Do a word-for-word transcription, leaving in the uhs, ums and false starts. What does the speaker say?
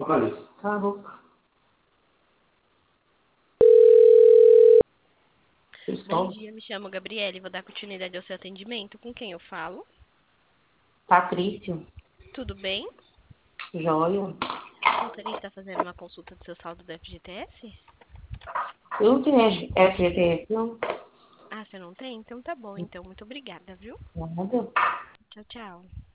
Carro. Bom dia, me chamo Gabriele, vou dar continuidade ao seu atendimento. Com quem eu falo? Patrício. Tudo bem? Joia. Gostaria de estar fazendo uma consulta do seu saldo do F G T S? Eu não tenho F G T S, não. Ah, você não tem? Então tá bom, então. Muito obrigada, viu? Nada. Tchau, tchau.